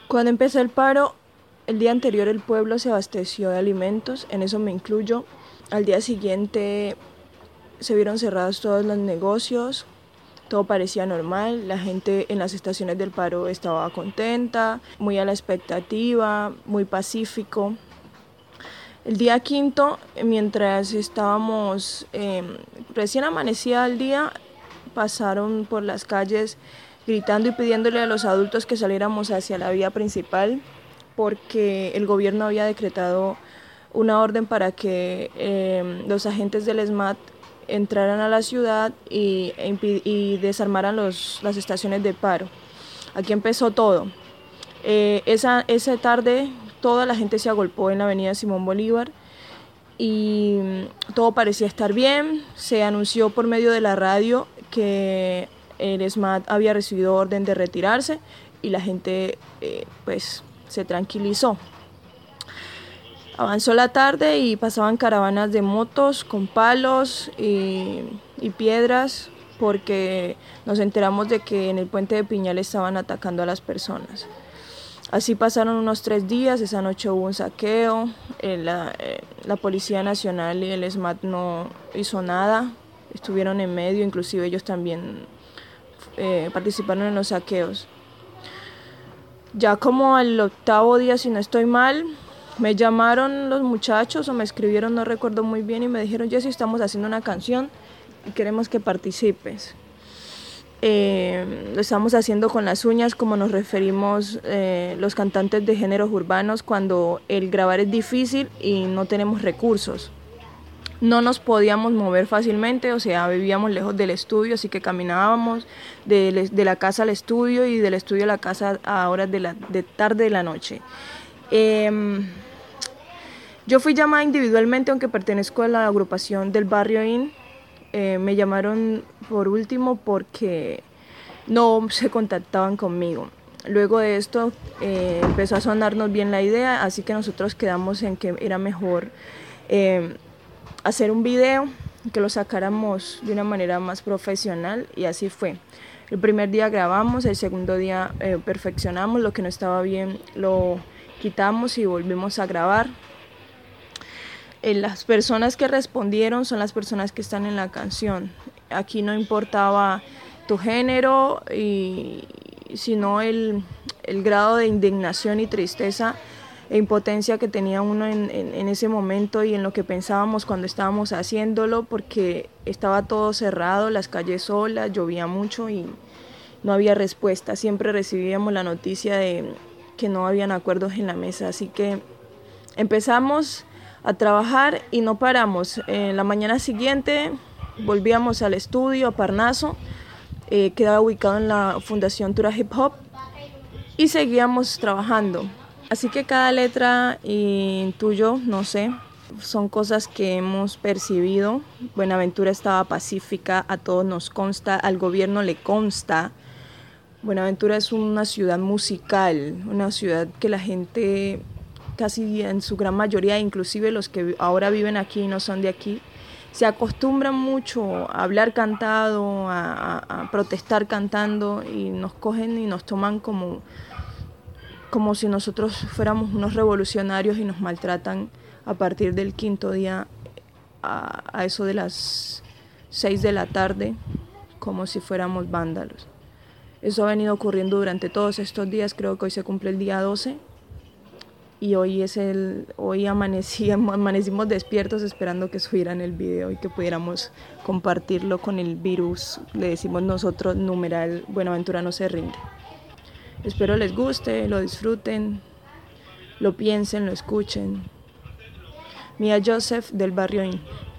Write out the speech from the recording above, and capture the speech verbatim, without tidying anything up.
Cuando empezó el paro, el día anterior el pueblo se abasteció de alimentos, en eso me incluyo. Al día siguiente se vieron cerrados todos los negocios, todo parecía normal, la gente en las estaciones del paro estaba contenta, muy a la expectativa, muy pacífico. El día quinto, mientras estábamos, eh, recién amanecía el día, pasaron por las calles gritando y pidiéndole a los adultos que saliéramos hacia la vía principal porque el gobierno había decretado una orden para que eh, los agentes del ESMAD entraran a la ciudad y, y desarmaran los, las estaciones de paro. Aquí empezó todo. Eh, esa, esa tarde toda la gente se agolpó en la avenida Simón Bolívar y todo parecía estar bien. Se anunció por medio de la radio que el ESMAD había recibido orden de retirarse y la gente eh, pues se tranquilizó. Avanzó la tarde y pasaban caravanas de motos con palos y, y piedras porque nos enteramos de que en el puente de Piñal estaban atacando a las personas. Así pasaron unos tres días, esa noche hubo un saqueo, eh, la, eh, la Policía Nacional y el ESMAD no hizo nada, estuvieron en medio, inclusive ellos también eh, participaron en los saqueos. Ya como al octavo día, si no estoy mal, me llamaron los muchachos o me escribieron, no recuerdo muy bien, y me dijeron: Jessy, estamos haciendo una canción y queremos que participes. Eh, lo estamos haciendo con las uñas, como nos referimos eh, los cantantes de géneros urbanos cuando el grabar es difícil y no tenemos recursos. No nos podíamos mover fácilmente, o sea, vivíamos lejos del estudio, así que caminábamos de, de la casa al estudio y del estudio a la casa a horas de, la, de tarde de la noche. Eh, yo fui llamada individualmente, aunque pertenezco a la agrupación del Barrio In. Eh, me llamaron por último porque no se contactaban conmigo. Luego de esto eh, empezó a sonarnos bien la idea, así que nosotros quedamos en que era mejor eh, hacer un video, que lo sacáramos de una manera más profesional, y así fue. El primer día grabamos, el segundo día eh, perfeccionamos, lo que no estaba bien lo quitamos y volvimos a grabar. Eh, las personas que respondieron son las personas que están en la canción. Aquí no importaba tu género, y, sino el, el grado de indignación y tristeza e impotencia que tenía uno en, en, en ese momento y en lo que pensábamos cuando estábamos haciéndolo, porque estaba todo cerrado, las calles solas, llovía mucho y no había respuesta. Siempre recibíamos la noticia de que no habían acuerdos en la mesa, así que empezamos a trabajar y no paramos. En la mañana siguiente volvíamos al estudio, a Parnaso, eh, quedaba ubicado en la Fundación Tura Hip Hop, y seguíamos trabajando. Así que cada letra, intuyo, no sé, son cosas que hemos percibido. Buenaventura estaba pacífica, a todos nos consta, al gobierno le consta. Buenaventura es una ciudad musical, una ciudad que la gente, casi en su gran mayoría, inclusive los que ahora viven aquí y no son de aquí, se acostumbran mucho a hablar cantado, a, a, a protestar cantando, y nos cogen y nos toman como... como si nosotros fuéramos unos revolucionarios, y nos maltratan a partir del quinto día a, a eso de las seis de la tarde, como si fuéramos vándalos. Eso ha venido ocurriendo durante todos estos días. Creo que hoy se cumple el día doce y hoy es el hoy amanecí, amanecimos despiertos esperando que subieran el video y que pudiéramos compartirlo con el virus. Le decimos nosotros, numeral Buenaventura no se rinde. Espero les guste, lo disfruten, lo piensen, lo escuchen. Mia Joseph, del Barrio In.